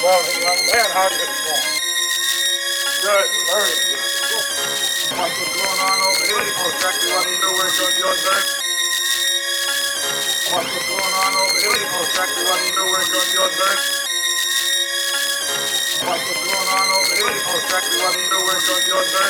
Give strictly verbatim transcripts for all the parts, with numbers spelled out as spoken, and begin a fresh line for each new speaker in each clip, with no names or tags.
Well, young man, how you doing? Good, very good. What's going on over here? You know exactly what you do where you're doing, sir? What's going on over here? You know exactly what you do where you're doing, sir? What's going on over here? You know exactly what you do where you're doing, sir?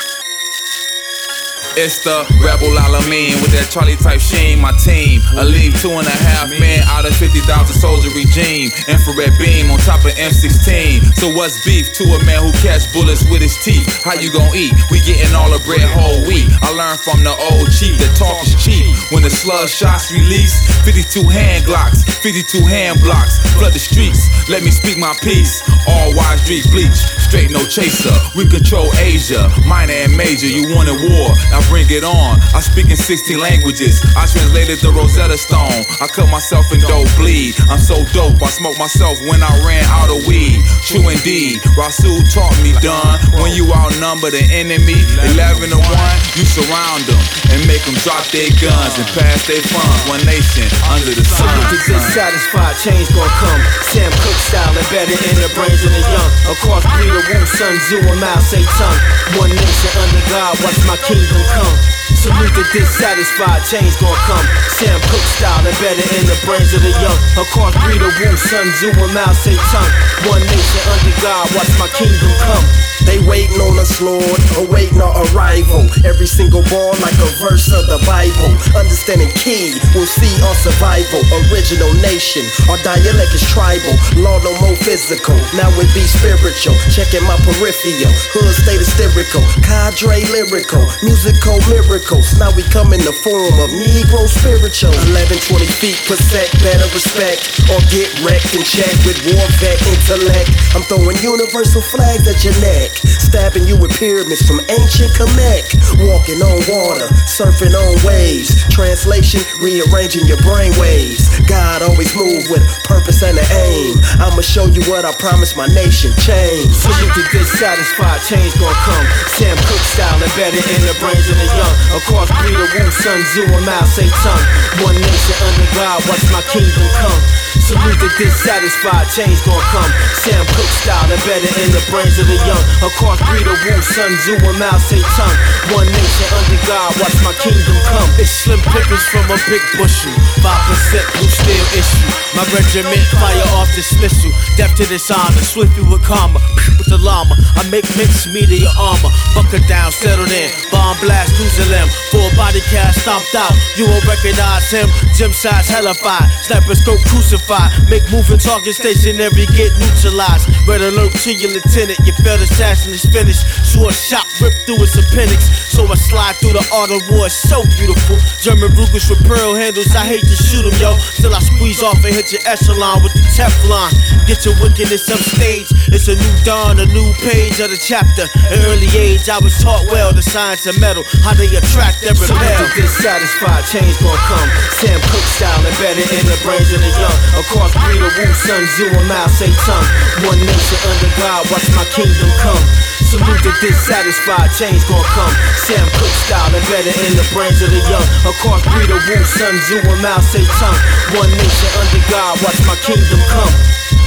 It's the Rebel Alamein with that Charlie type sheen. My team, I leave two and a half men out of fifty thousand soldier regime. Infrared beam on top of M sixteen. So what's beef to a man who catch bullets with his teeth? How you gon' eat? We getting all the bread whole wheat. I learned from the old chief that talk is cheap. When the slug shots release, fifty-two hand glocks, fifty-two hand blocks, flood the streets. Let me speak my piece. All wide street bleach, straight no chaser. We control Asia, minor and major. You wanted war, now bring it on. I speak in sixteen languages. I translated the Rosetta Stone. I cut myself and don't bleed. I'm so dope, I smoked myself when I ran out of weed. True indeed, Rasul taught me done. When you outnumber the enemy, eleven to one, you surround them and make them drop their guns and pass their funds. One nation under the sun.
The dissatisfied, change gon' come. Sam Cooke style, embedded in the brains of the young. Across breeder, Wu, Sun Tzu, and Mao Zedong. One nation under God, watch my kingdom come. Salute the dissatisfied, change gon' come. Sam Cooke style, embedded in the brains of the young. Across breeder, Wu, Sun Tzu, and Mao Zedong. One nation under God, watch my kingdom come.
They waiting on us, Lord, awaiting our arrival. Every single bar like a verse of the Bible. Understanding key, we'll see our survival. Original nation, our dialect is tribal. Law no more physical, now it be spiritual. Checking my peripheral, hood state hysterical. Cadre lyrical, musical miracles. Now we come in the form of Negro spiritual. Eleven, twenty feet per sec, better respect. Or get wrecked and checked with war vet intellect. I'm throwing universal flags at your neck. Stabbing you with pyramids from ancient Kemek. Walking on water, surfing on waves. Translation, rearranging your brain waves. God always move with purpose and an aim. I'ma show you what I promised my nation, change.
Salute the dissatisfied, change gon' come. Sam Cooke style, embedded in the brains of the young. Across breeder, Wu, Sun Tzu, and Mao Zedong. One nation under God, watch my kingdom come. Salute the dissatisfied, change gon' come. Sam Cooke style, embedded in the brains of the young. Across breeder, Wu, Sun Tzu, and Mao Zedong. One nation under God, watch my kingdom come.
It's slim pickings from a big bushel. Five percent blue steel issue. My regiment fire off dismissal. Death to dishonor, swiftly with karma. With the llama, I make mixed media armor. Bunker down, settled in. Bomb blast, losing limb. Full body cast, stomped out. You won't recognize him. Gym size, hellified. Sniper scope, crucified. Make moving target stationary, get neutralized. Red alert to your lieutenant. You failed assassin is finished. Sword shot ripped through his appendix. So I slide through the art of war, it's so beautiful. German Rugers with pearl handles, I hate to shoot them, yo. Till I squeeze off and hit your echelon with the Teflon. Get your wickedness upstage. It's a new dawn, a new page of the chapter. At early age, I was taught well the science of metal, how they attract and repel.
Salute the dissatisfied, change gon' come. Sam Cooke style, embedded in the brains of the young. Across breeder, Wu, Sun Tzu, and Mao Zedong. One nation under God, watch my kingdom come. Salute the dissatisfied, change gon' come. Sam Cooke style, embedded in the brains of the young. Across breeder, Wu, Sun Tzu, and Mao Zedong. One nation under God, watch my kingdom come.